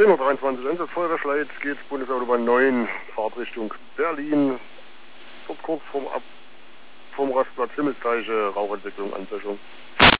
10:23 Uhr, Einsatz Feuerwehrschleit, geht Bundesautobahn 9, Fahrtrichtung Berlin, dort kurz vom Rastplatz Himmelsteiche, Rauchentwicklung, Anzeichung.